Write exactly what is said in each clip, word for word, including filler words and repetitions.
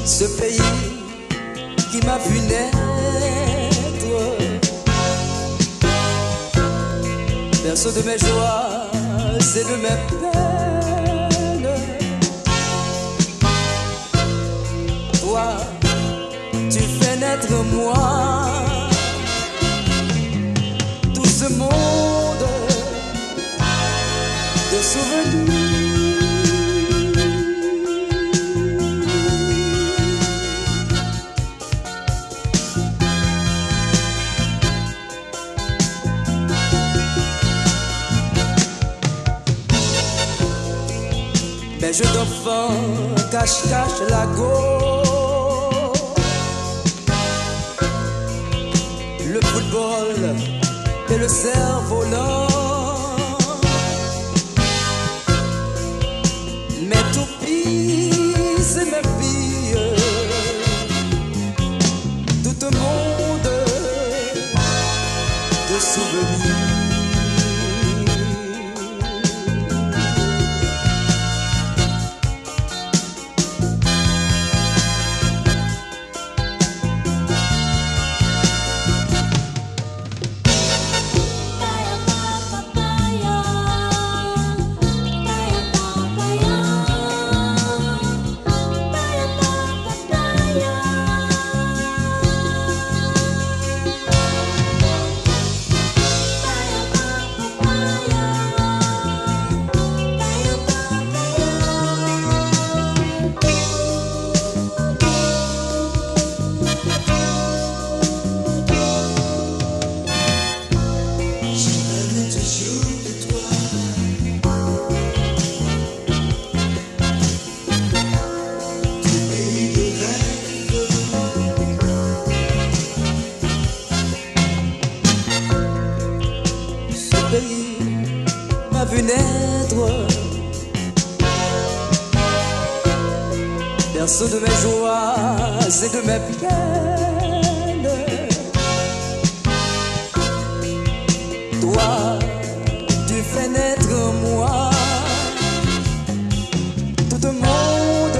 ce pays qui m'a vu naître, berceau de mes joies et de mes peines. Toi, tu fais naître moi tout ce monde de souvenirs. Mes jeux d'enfants cache-cache la go. Le football et le cerf-volant. Mes toupies et mes filles, tout un monde de souvenirs. M'a vu naître, berceau de mes joies et de mes peines. Toi, tu fais naître en moi tout un monde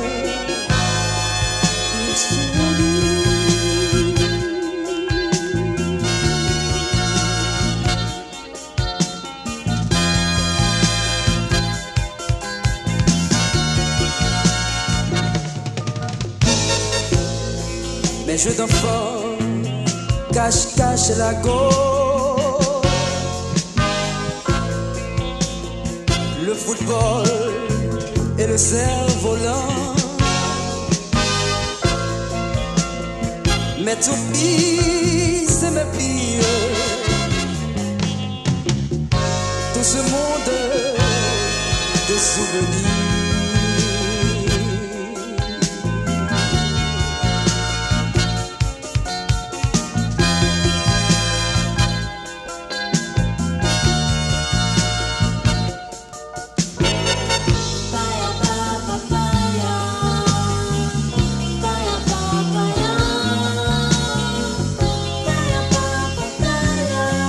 de souvenirs. Mes jeux d'enfants cache-cache la go. Le football et le cerf-volant. Mes toupies et mes filles, tout ce monde de souvenirs.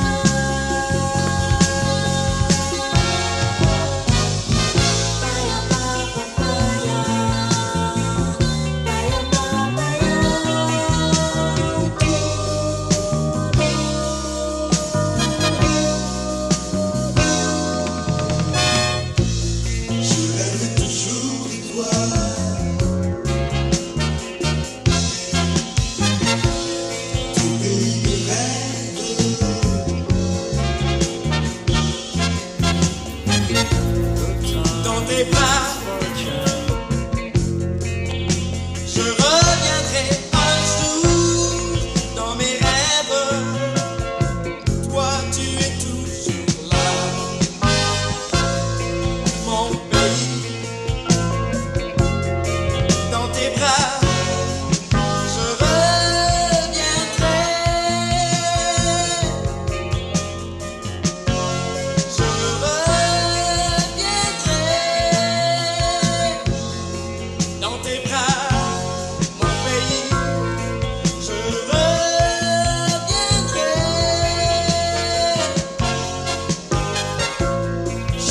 Bye.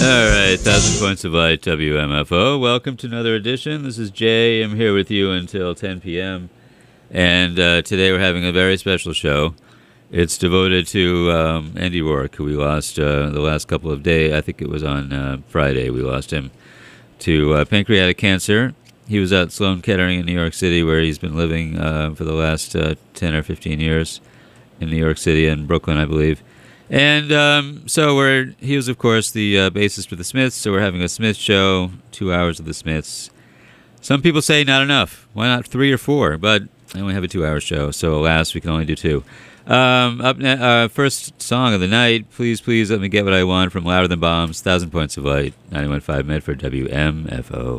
All right, Thousand Points of Light, W M F O. Welcome to another edition. This is Jay. I'm here with you until ten p.m. And uh, today we're having a very special show. It's devoted to um, Andy Rourke, who we lost uh, the last couple of days. I think it was on uh, Friday we lost him to uh, pancreatic cancer. He was at Sloan Kettering in New York City, where he's been living uh, for the last uh, ten or fifteen years in New York City and Brooklyn, I believe. And um, so we're, he was, of course, the uh, bassist for the Smiths, so we're having a Smiths show, two hours of the Smiths. Some people say not enough. Why not three or four? But I only have a two-hour show, so alas, we can only do two. Um, up ne- uh, first song of the night, Please, Please Let Me Get What I Want from Louder Than Bombs, Thousand Points of Light, ninety-one point five Medford, W M F O.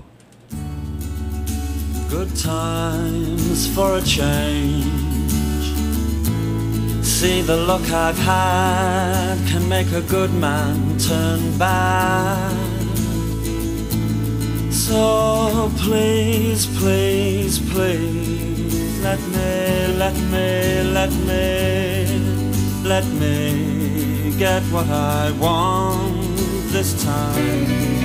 Good times for a change. See, the luck I've had can make a good man turn bad. So please, please, please, let me, let me, let me, let me get what I want this time.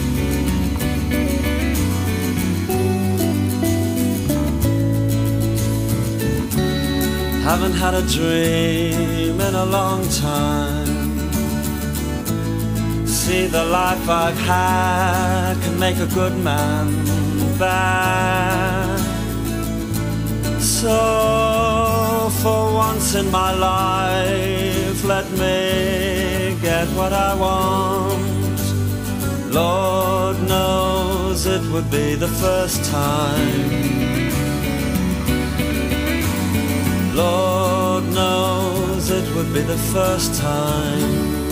Haven't had a dream in a long time. See, the life I've had can make a good man bad. So for once in my life, let me get what I want. Lord knows it would be the first time. Lord knows it would be the first time.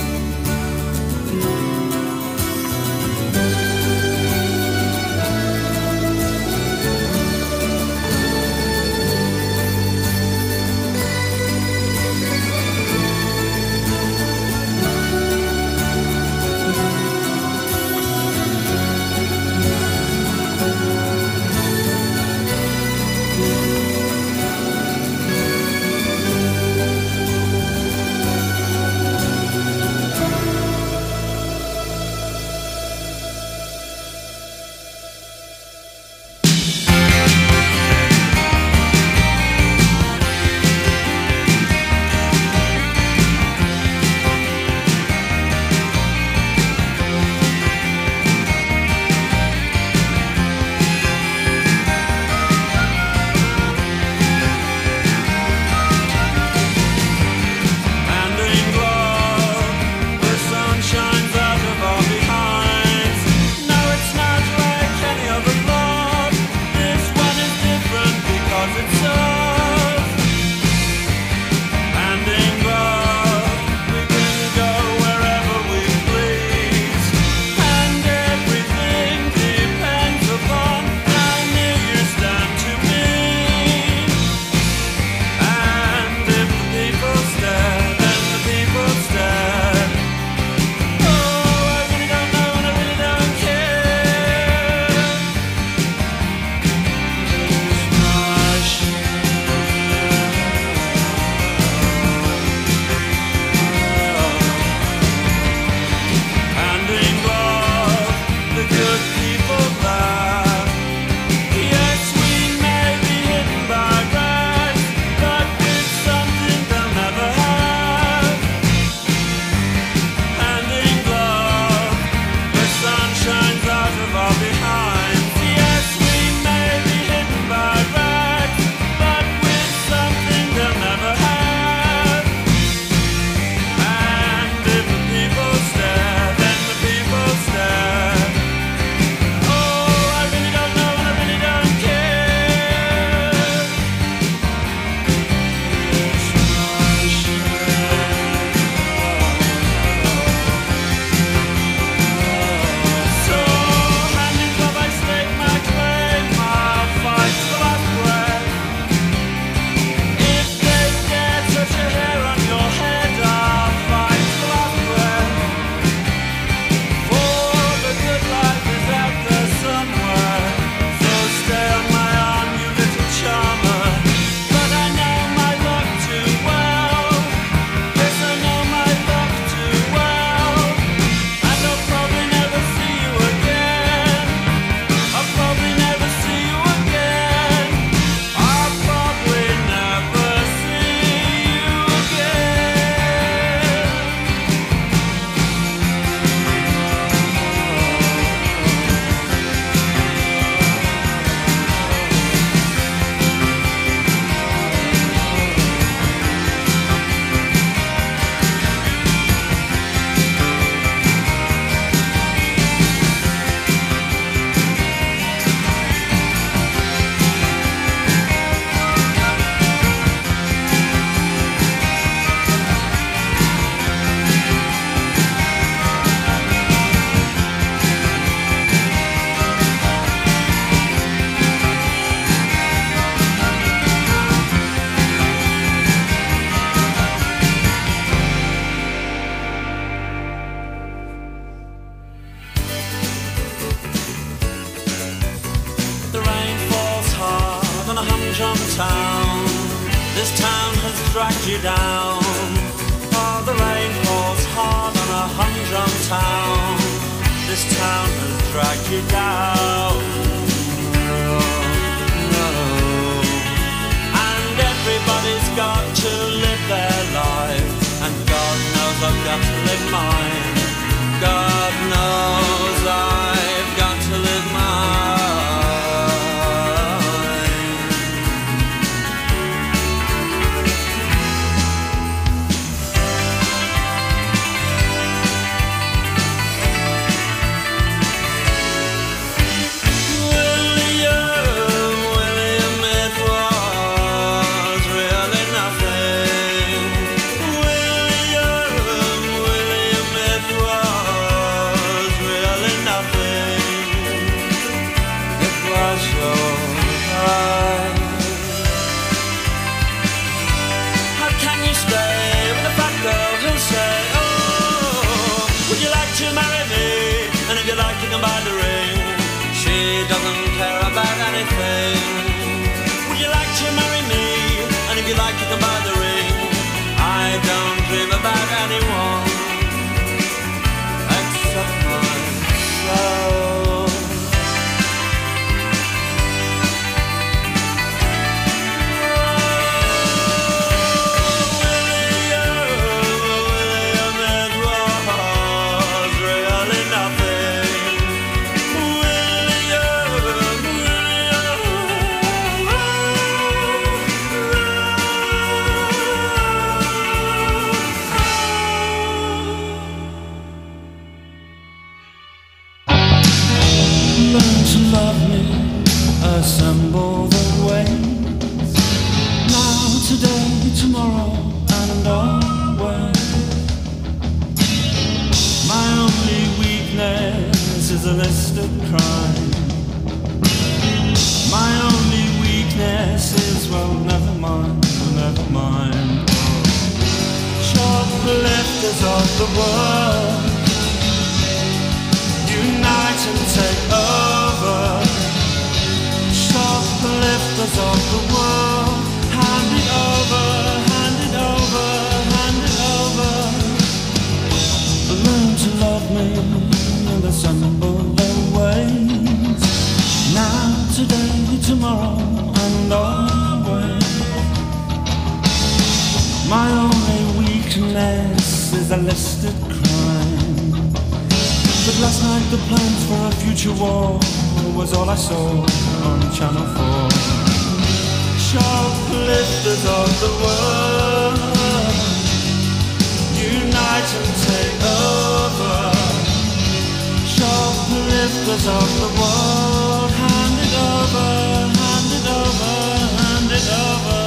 humdrum town. This town has dragged you down. Oh, the rain falls hard on a humdrum town. This town has dragged you down. No, no. And everybody's got to live their life. And God knows I've got to live mine. God knows I've got to live mine. By the ring, she doesn't care about anything. Would you like to marry me? And if you like, you can buy the ring. I don't dream about anyone except myself. Assemble the waves, now, today, tomorrow, and always. My only weakness is a list of crime. My only weakness is, well, never mind, never mind. Shoplifters of the world, unite and take over. Shoplifters of the world, hand it over, hand it over, hand it over. Learn to love me and assemble the ways, now, today, tomorrow, and always. My only weakness is a listed crime. But last night the plans for a future war was all I saw on Channel four. Shoplifters of the world, unite and take over. Shoplifters of the world, hand it over, hand it over, hand it over.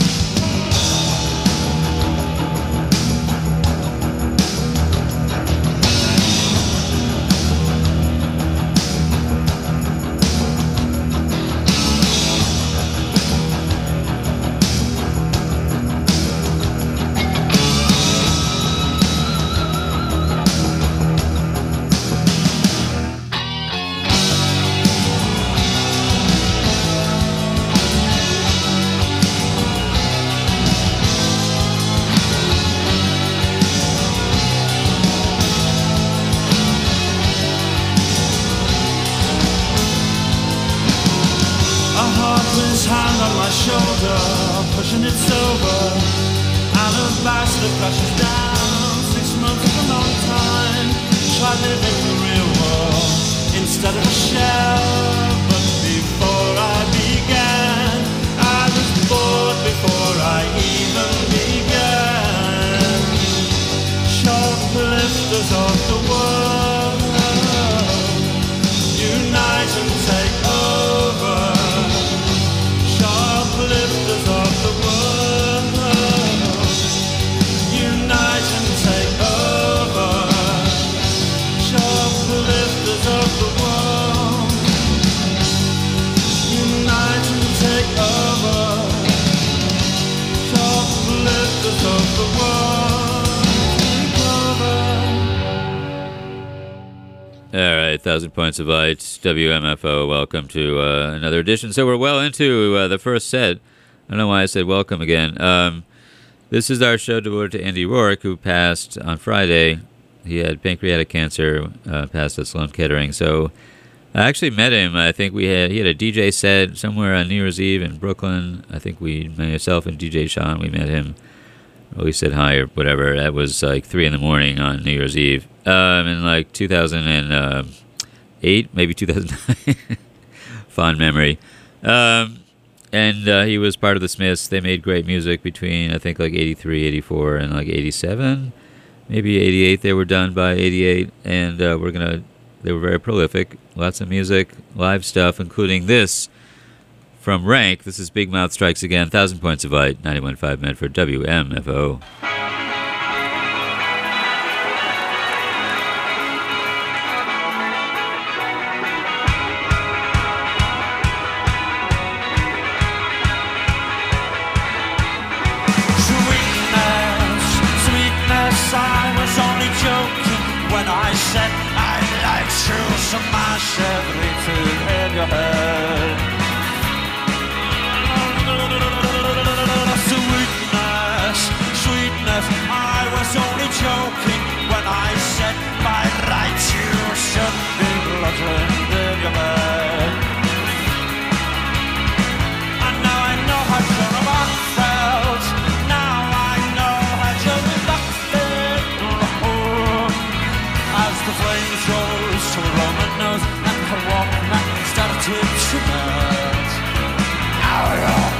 Hand on my shoulder, pushing it sober. Alabaster flashes down. Six months is a long time. Try living the real world instead of a shell. But before I began, I was bored before I even began. Shoplifters of the world, unite and take over. Shoplifters of the world, unite and take over. Shoplifters of the world, Thousand Points of Light, W M F O. Welcome to uh, another edition. So we're well into uh, the first set. I don't know why I said welcome again. Um, this is our show devoted to Andy Rourke, who passed on Friday. He had pancreatic cancer, uh, passed at Sloan Kettering. So I actually met him. I think we had he had a D J set somewhere on New Year's Eve in Brooklyn. I think we, myself and D J Sean, we met him. We said hi or whatever. That was like three in the morning on New Year's Eve. Um, in like two thousand eight, maybe two thousand nine. Fond memory. Um, and uh, he was part of the Smiths. They made great music between, I think, like eighty-three, eighty-four, and like eighty-seven. Maybe eighty-eight. They were done by eighty-eight. And uh, we're going to, they were very prolific. Lots of music, live stuff, including this from Rank. This is Big Mouth Strikes Again. Thousand Points of Light, ninety-one point five Medford, W M F O. When I said I'd like to smash everything in your head. Sweetness, sweetness, I was only joking when I said by rights you should be bludgeoned in your bed. And now I know how Joan of Arc felt. Now I know how Joan of Arc felt. As the flames rose to a Roman nose and her Walkman started to melt. Ow, ow.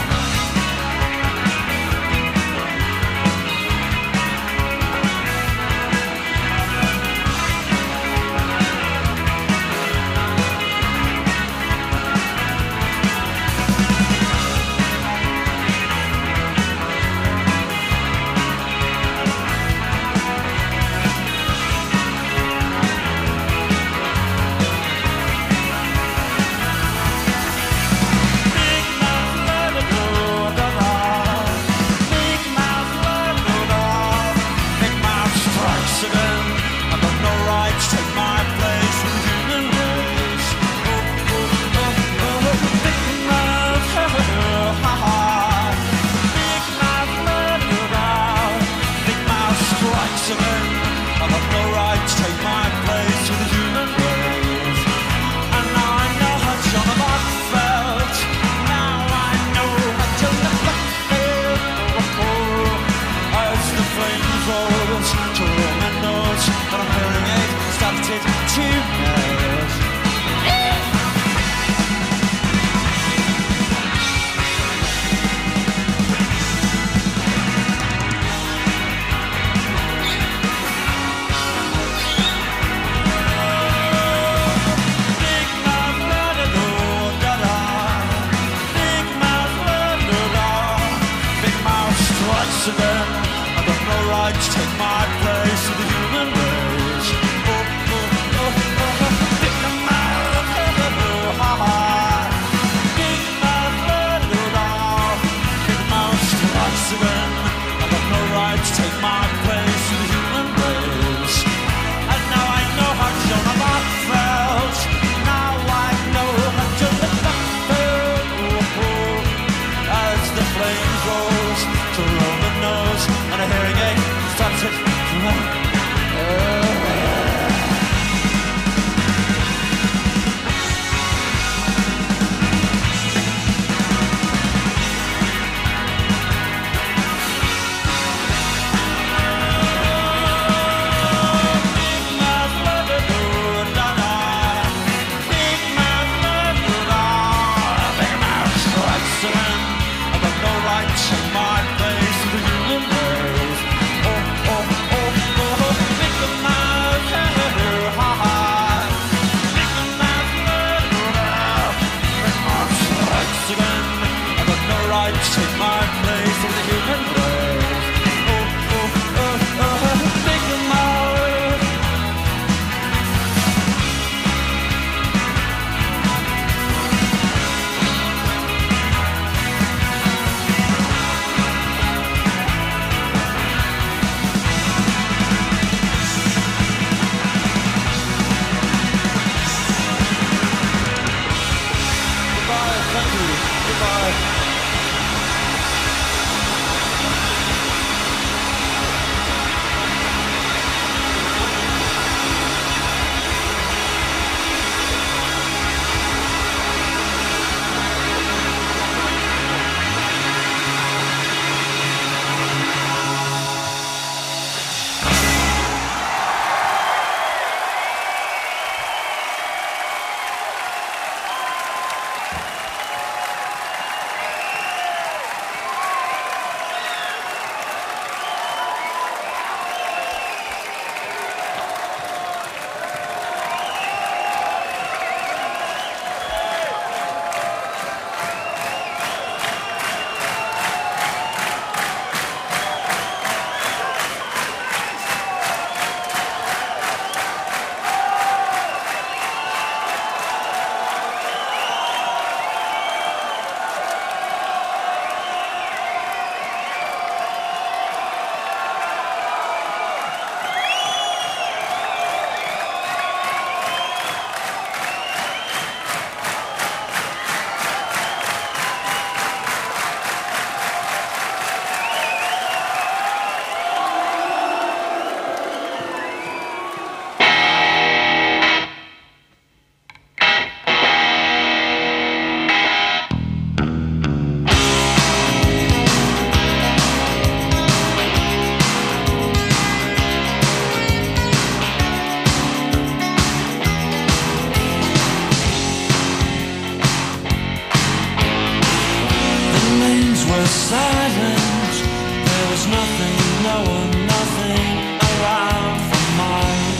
were silent. There was nothing, no one, nothing around for mine.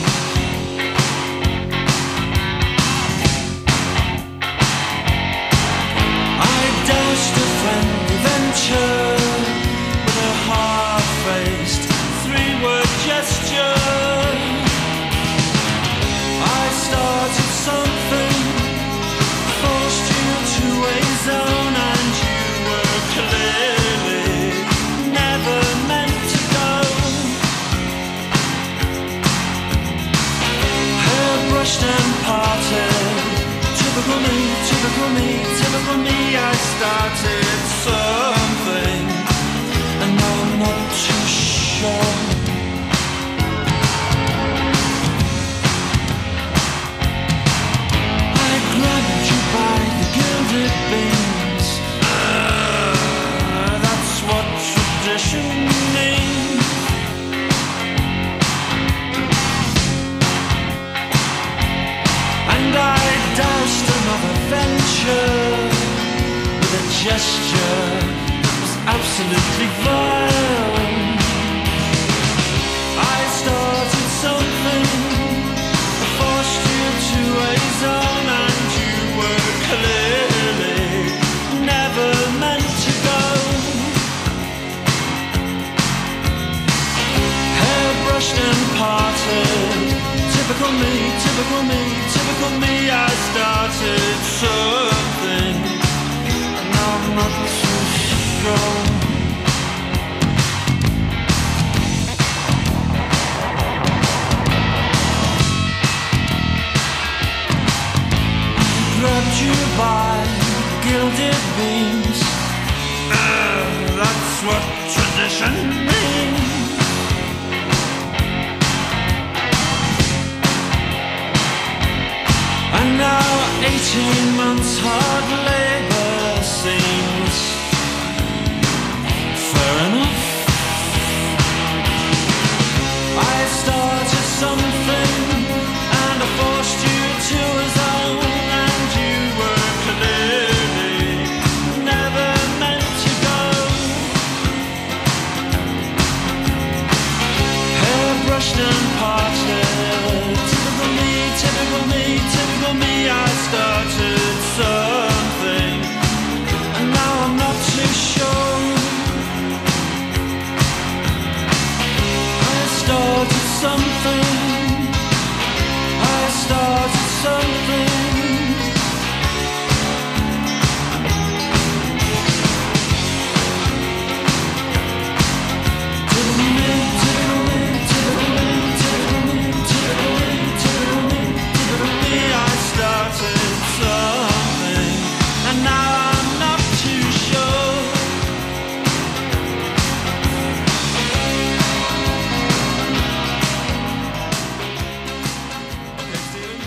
I doused a friendly venture with a hard-faced three-word gesture. I started something, forced you to a zone, and you were clearly never meant to go. Hair brushed and parted, typical me, typical me, typical me. I started something, and now I'm not too sure. I grabbed you by the gilded beams. Uh, that's what tradition means. And I doused another venture with a gesture that was absolutely vile. I started something, forced you to a zone, and you were clearly never meant to go. Hair brushed and parted, typical me, typical me, typical me. I started something, and now I'm not too sure. Grabbed you by gilded beams. Uh, that's what tradition means. And now eighteen months hard labor seems fair enough. I started something, and I forced you to a zone, and you were clearly never meant to go. Hair brushed and parted, typical me, typical me, typical me. I started something, and now I'm not too sure. I started something, I started something. Typical me, typical me, typical me, typical me, typical me, typical me, typical me. I started something, and now I'm not too sure. Okay, Steven.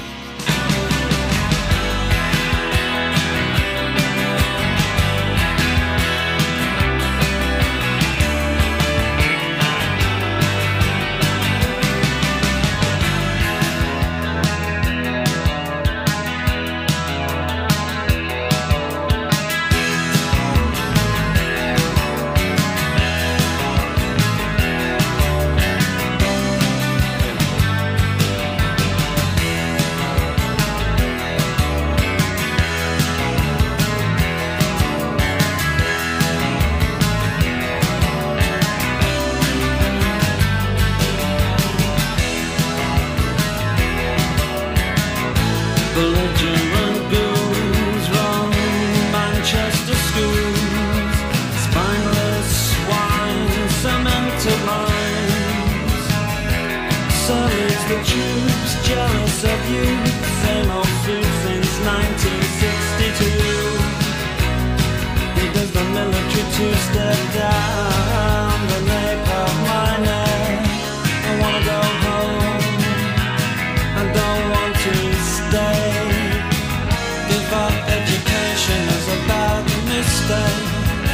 Belligerent ghouls run Manchester schools, spineless swine, cemented lines. Sullies the troops, jealous of you, same old suit since nineteen sixty-two. He does the military two-step down the nape of my neck. I wanna go home, I don't want to stay. Give up education is a bad mistake.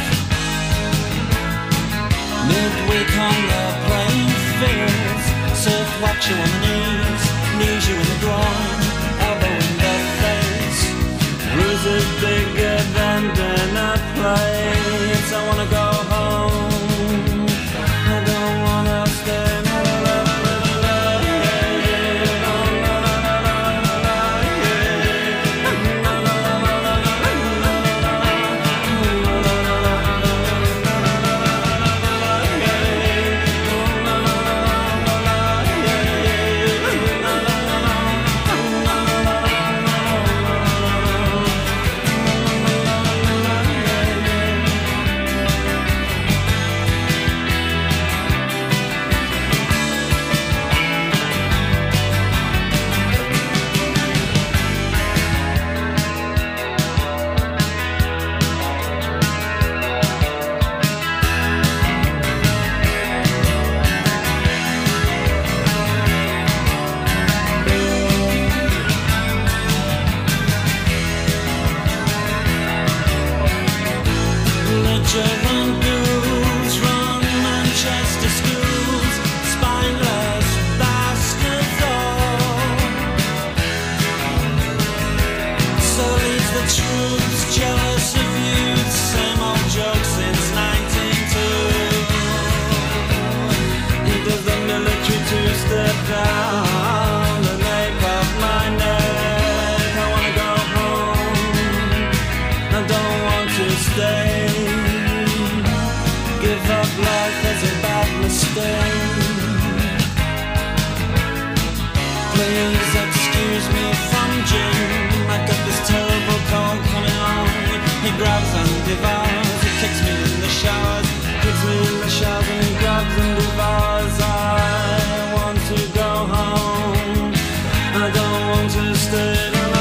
Midweek on the playing fields, surf watch you on the knees, knees you in the groin, elbow in the face. Bruises bigger than dinner plates. I wanna stay. Give up life as a bad mistake. Please excuse me from Jim. I got this terrible cold coming on. He grabs and devours. He kicks me in the showers. Kicks me in the showers and he grabs and devours. I want to go home. I don't want to stay.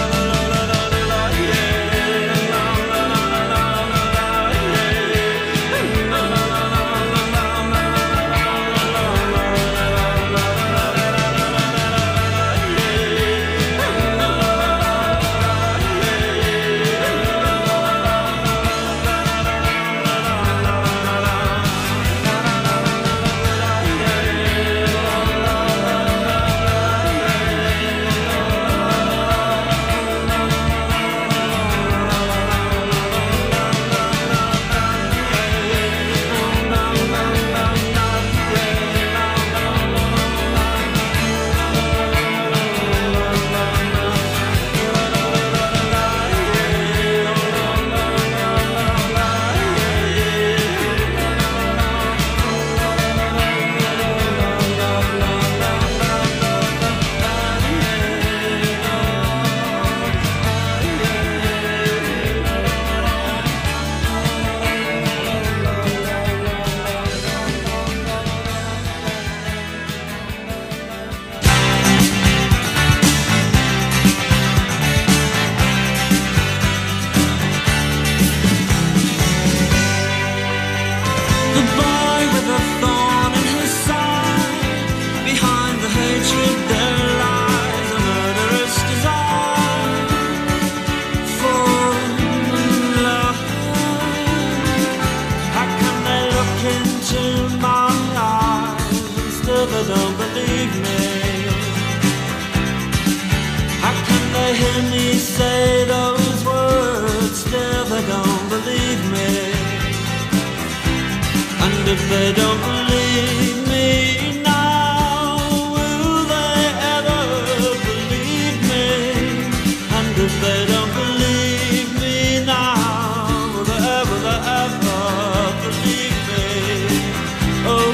If they don't believe me now, will they ever believe me? And if they don't believe me now, will they ever, will they ever believe me? Oh,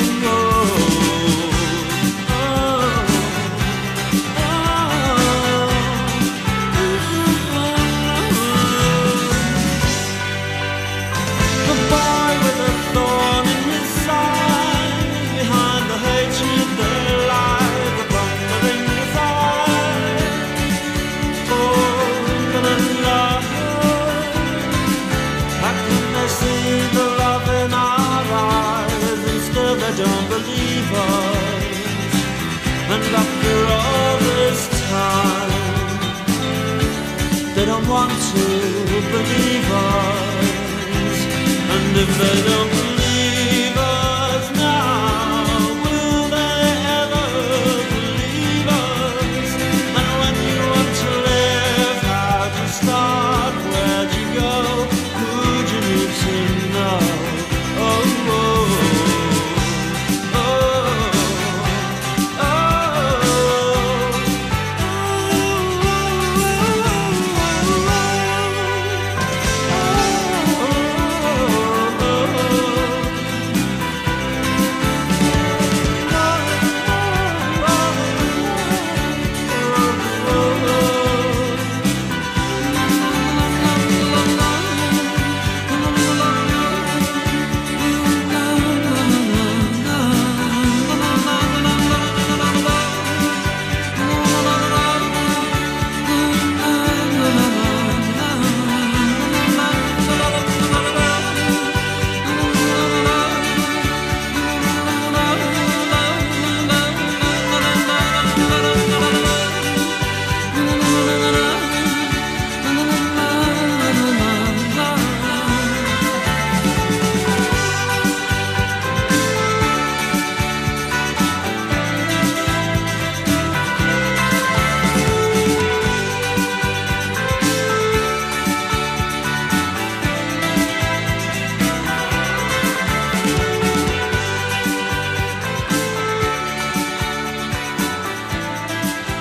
oh, oh, oh. The boy with a thorn in his side, behind the hatred there lies the thundering desire for infinite love. How can they see the love in our eyes and still they don't believe us? And after all this time, they don't want to believe us. And if they don't believe us now, will they ever believe us? And when you want to live, how'd you start? Where'd you go? Who'd you need to know? Oh, oh, oh,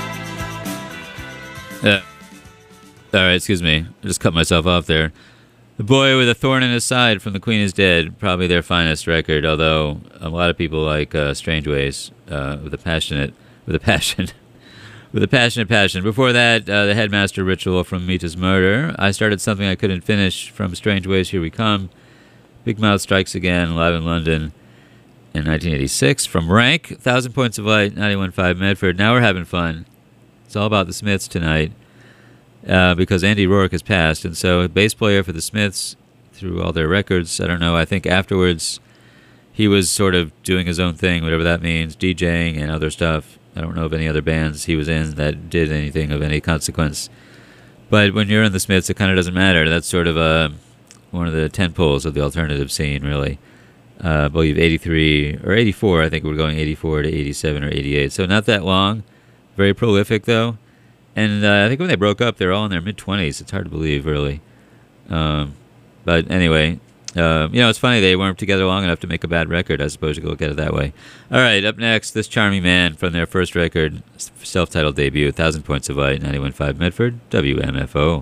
Uh, all right, excuse me. I just cut myself off there. The Boy with a Thorn in His Side from The Queen is Dead, probably their finest record, although a lot of people like uh, Strange Ways uh, with a passionate, with a passion, with a passionate passion. Before that, uh, the Headmaster Ritual from Mita's Murder. I started something I couldn't finish from Strange Ways, Here We Come. Big Mouth Strikes Again, live in London in nineteen eighty-six. From Rank, Thousand Points of Light, ninety-one point five Medford. Now we're having fun. It's all about the Smiths tonight. Uh, because Andy Rourke has passed, and so a bass player for the Smiths through all their records. I don't know. I think afterwards he was sort of doing his own thing, whatever that means, DJing and other stuff. I don't know of any other bands he was in that did anything of any consequence. But when you're in the Smiths, it kind of doesn't matter. That's sort of a, one of the tent poles of the alternative scene, really. Uh, I believe eighty-three or eighty-four. I think we're going eighty-four to eighty-seven or eighty-eight. So not that long. Very prolific, though. And uh, I think when they broke up, they were all in their mid-twenties. It's hard to believe, really. Um, but anyway, uh, you know, it's funny. They weren't together long enough to make a bad record, I suppose you could look at it that way. All right, up next, This Charming Man from their first record, self-titled debut, Thousand Points of Light, ninety-one point five Medford, W M F O.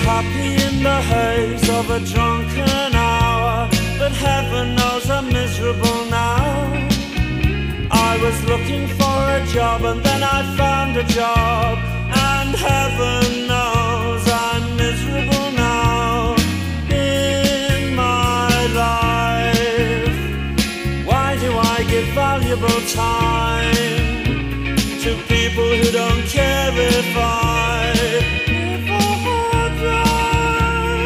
happy in the haze of a drunken hour, but heaven knows I'm miserable now. I was looking for a job and then I found a job, and heaven knows I'm miserable now in my life. Why do I give valuable time to people who don't care if I live or die?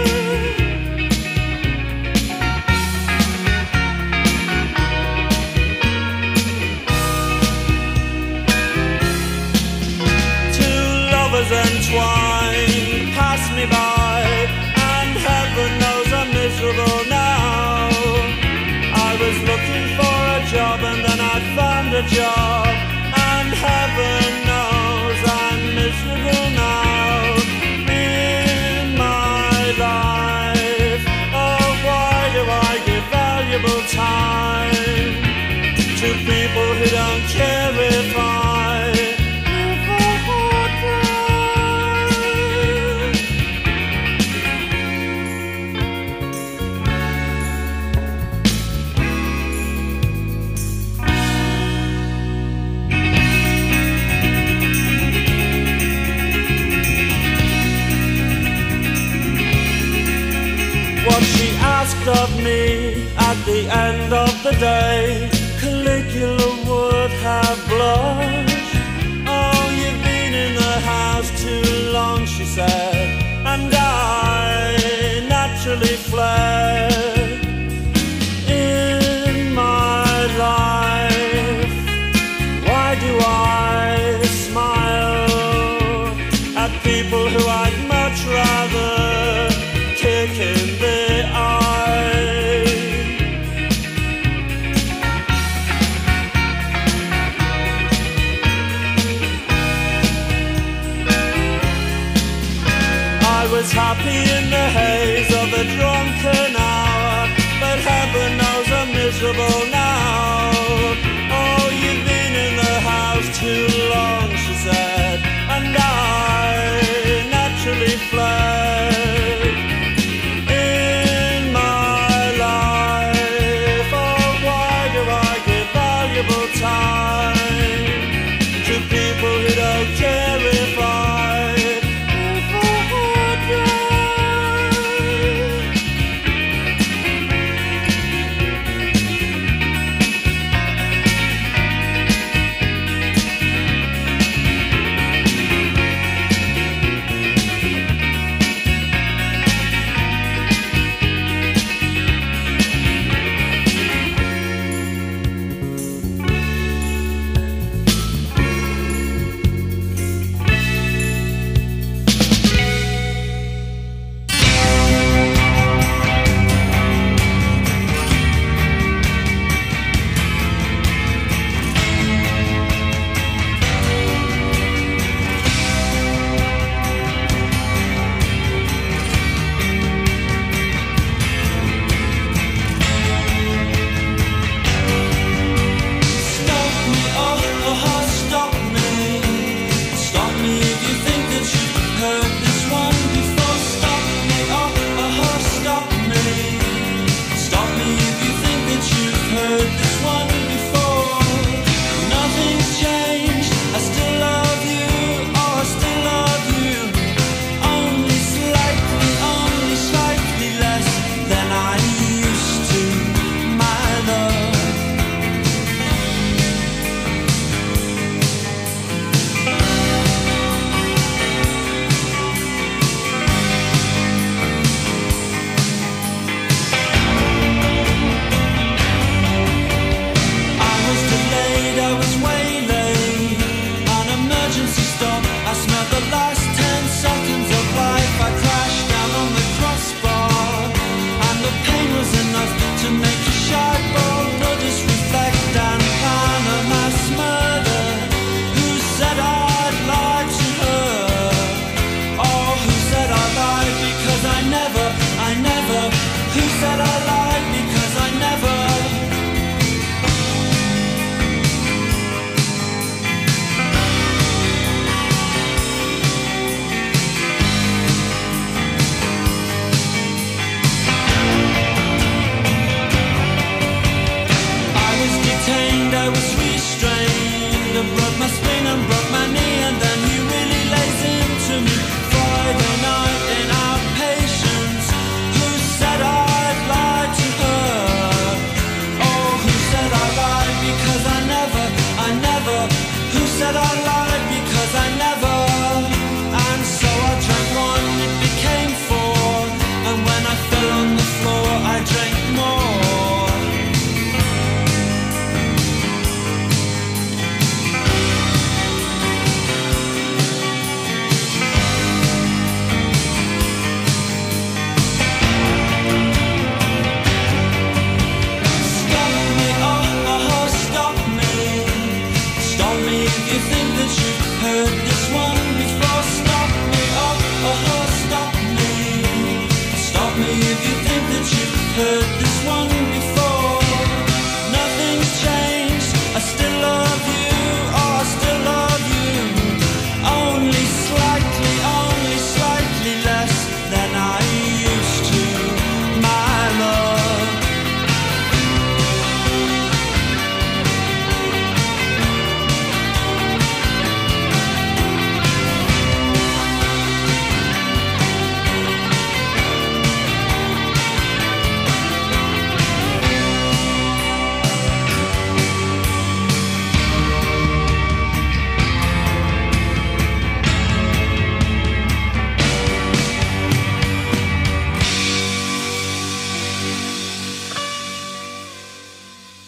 Two lovers entwined pass me by, and heaven knows I'm miserable now. I was looking for a job and then I found a job, and heaven knows I'm miserable now in my life. Oh, why do I give valuable time to people who don't care if I live or die? What she asked of me at the end of the day, Caligula would have blushed. Oh, you've been in the house too long, she said, and I naturally fled. In my life, why do I smile at people who I'd much rather kick in the eye? I was happy in the haze of a drunken hour, but heaven knows I'm miserable now. Oh, you've been in the house too long, she said, and I naturally fled. In my life, oh, why do I give valuable time to people who don't care if I live or die?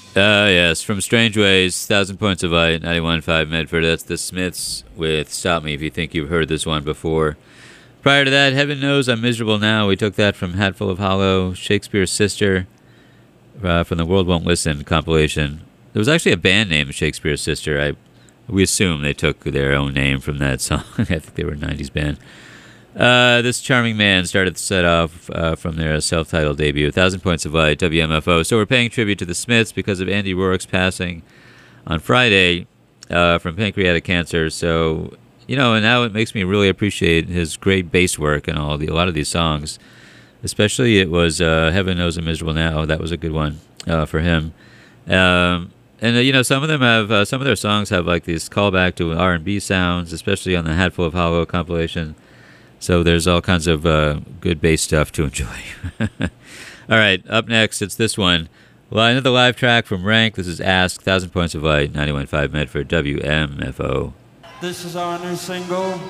Uh, yes, from Strange Ways, Thousand Points of Light, ninety-one point five Medford. That's the Smiths with Stop Me If You Think You've Heard This One Before. Prior to that, Heaven Knows I'm Miserable Now. We took that from Hatful of Hollow, Shakespeare's Sister, uh, from the World Won't Listen compilation. There was actually a band named Shakespeare's Sister. I We assume they took their own name from that song. I think they were a nineties band. Uh, this Charming Man started the set off uh, from their self-titled debut, one thousand Points of Light, W M F O. So we're paying tribute to the Smiths because of Andy Rourke's passing on Friday uh, from pancreatic cancer. So, you know, and now it makes me really appreciate his great bass work and all the, a lot of these songs. Especially it was uh, Heaven Knows I'm Miserable Now. That was a good one uh, for him. Um, and, uh, you know, some of them have, uh, some of their songs have like these callback to R and B sounds, especially on the Hatful of Hollow compilation. So there's all kinds of uh, good bass stuff to enjoy. All right, up next, it's this one. Well, another live track from Rank. This is Ask, one thousand Points of Light, ninety-one point five Medford, W M F O. This is our new single.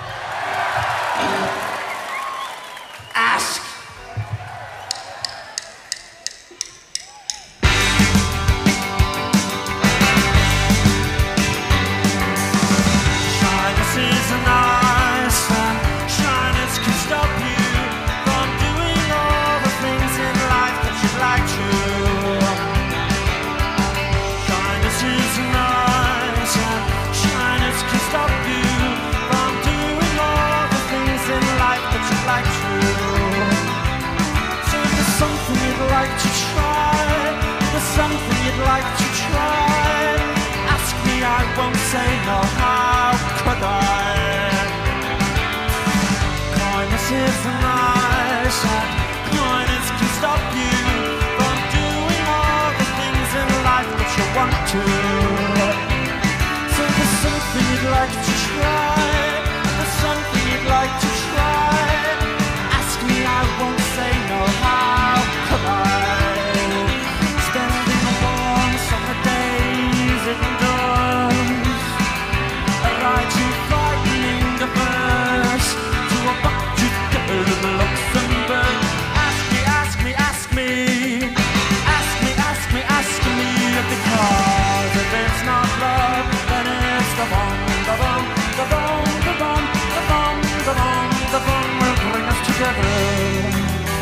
Ask. No, how could I? Kindness is nice, and kindness can stop you from doing all the things in life that you want to. So there's something you'd like to try, there's something you'd like to try. Ask me, I won't say no, how could I? Spending the warm summer days indoors, ride you frightening the first to a bucket girl in Luxembourg. Ask me, ask me, ask me, ask me, ask me, ask me, because if it's not love, then it's the bomb, the bomb, the bomb, the bomb, the bomb, the bomb, the bomb will bring us together.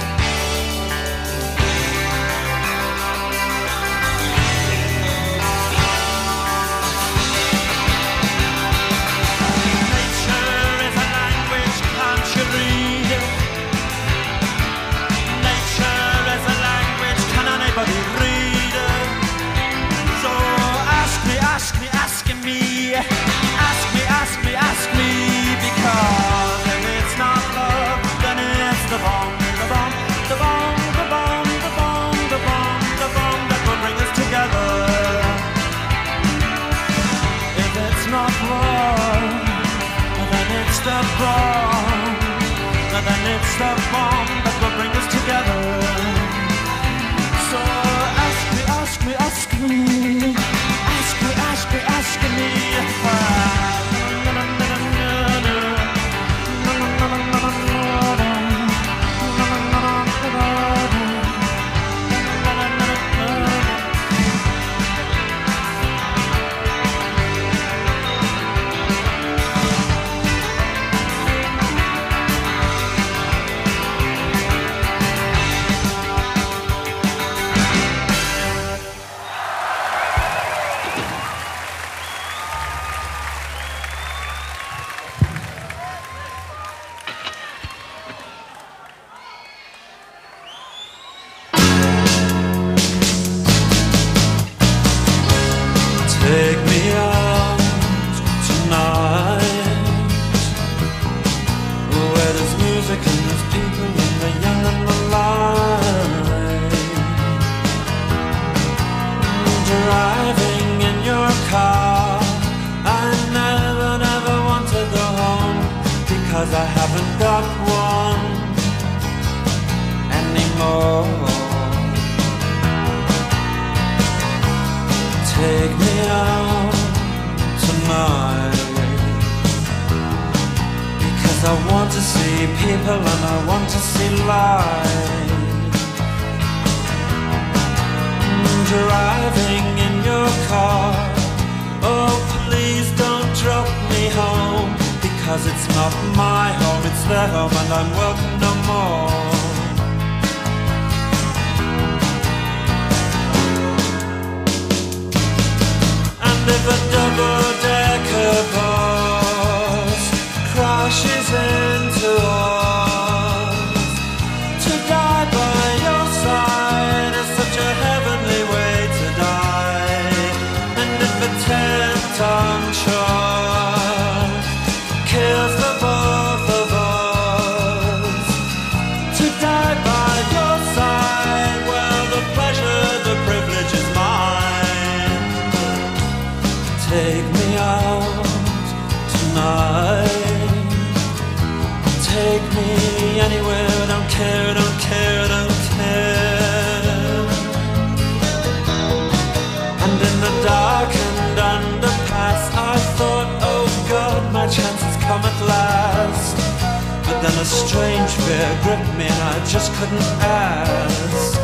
The bomb, and then it's the bomb that will bring us together. So ask me, ask me, ask me, ask me, ask me, ask me. I haven't got one anymore. Take me out tonight, because I want to see people and I want to see light. driving in your car. Oh, please don't drop me home, because it's not my home, it's their home, and I'm welcome no more. And if a double-decker bus crashes into us, to die by your side is such a heavenly way to die. And if a ten-ton truck kills the both of us, to die by your side, well, the pleasure, the privilege is mine. Take me out tonight, take me anywhere, don't care, don't care, don't care. And in the darkened underpass I thought, oh God, my chance has come at last. But then a strange fear gripped me and I just couldn't ask.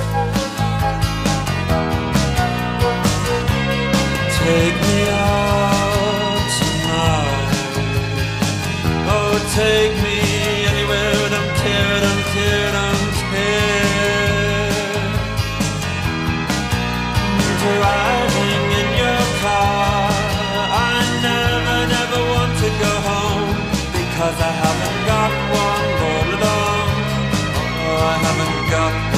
Take me out tonight, oh take me anywhere, don't care, don't care, don't care. Driving in your car, I never, never want to go home, because I haven't got one all alone. Oh, I haven't got one.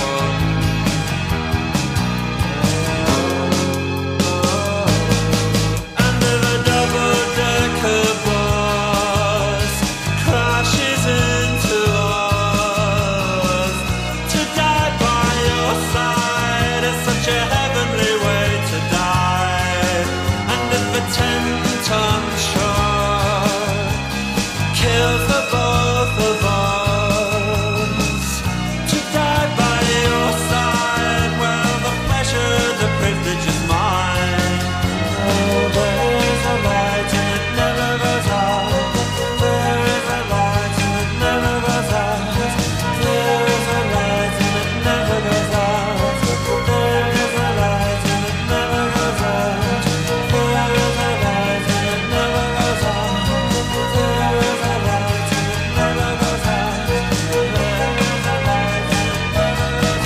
And if a double-decker bus crashes into us, to die by your side is such a heavenly way to die. And if a ten-ton truck kills the both of us, to die by your side, well, the pleasure, the privilege is mine. Oh, there is a light and it never goes out. There is a light and it never goes out. There is a light and it never goes out. There is a light and it never goes out. There is a light and it never goes out. There is a light and it never goes out. There is a light and it never goes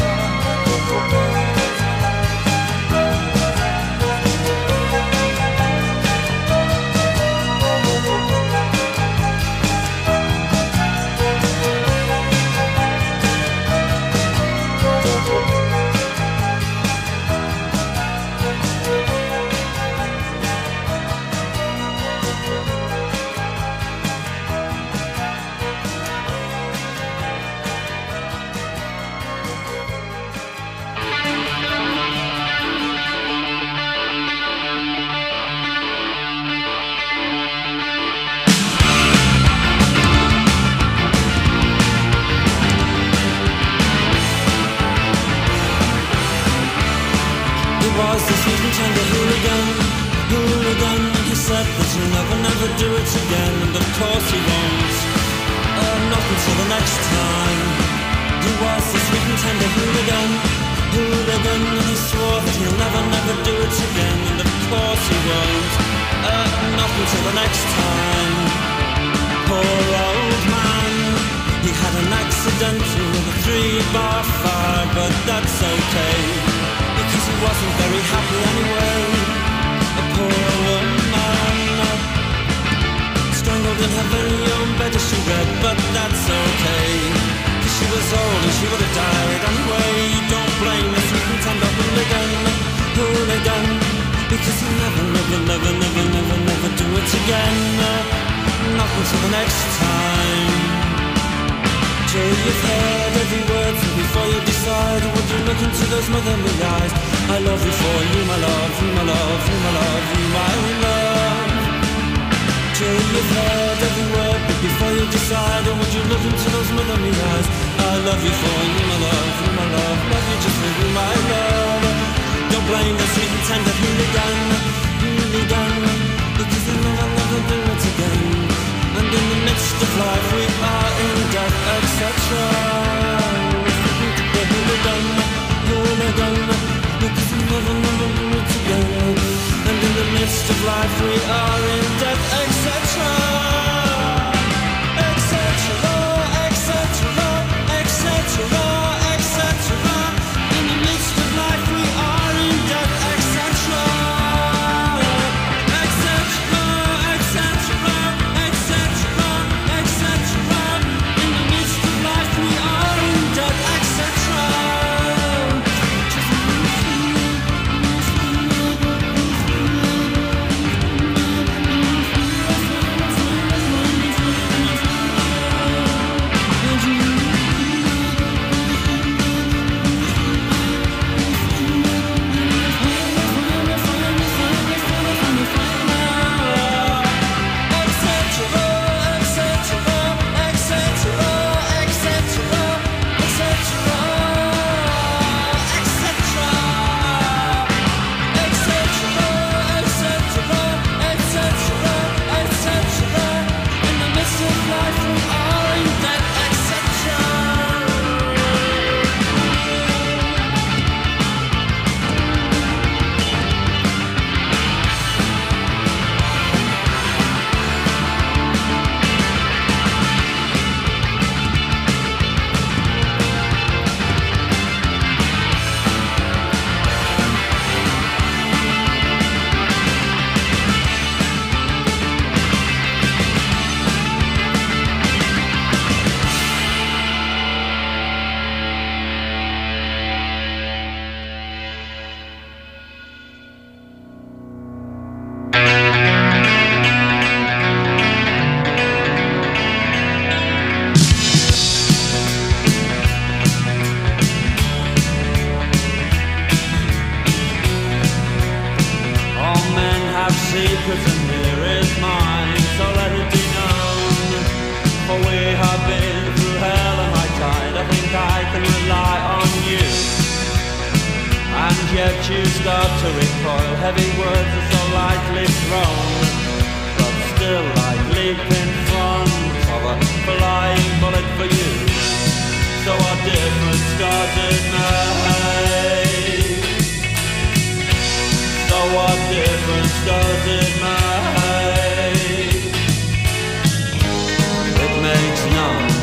He was the sweet and tender hooligan, hooligan. He said that he'll never, never do it again, and of course he won't. Uh, not until the next time. He was the sweet and tender hooligan, hooligan. He swore that he'll never, never do it again, and of course he won't. Uh, not until the next time. Poor old man, he had an accident with a three-bar fire, but that's okay, because he wasn't very happy anyway. A poor woman, strangled in her very own bed as she read, but that's okay, cause she was old and she would have died anyway. Don't blame the sweet and tender hooligan, hooligan, because he'll never, never, never, never, never, never do it again. Not until the next time. Till you've heard every word, so before you decide, would you look into those motherly eyes? I love you for you, my love, you, my love, you, my love, you, my love. Till you've heard every word, but before you decide, would you look into those motherly eyes? I love you for you, my love, you, my love, love you just for you, my love. Don't blame the sweet and tender hooligan, hooligan, because he'll never, never do it again. And in the midst of life we are in death, et cetera. The hooligan, hooligan, because he'll never, never prison here is mine, so let it be known. For we have been through hell and high tide, I think I can rely on you. And yet you start to recoil, heavy words are so lightly thrown, but still I leap in front of a flying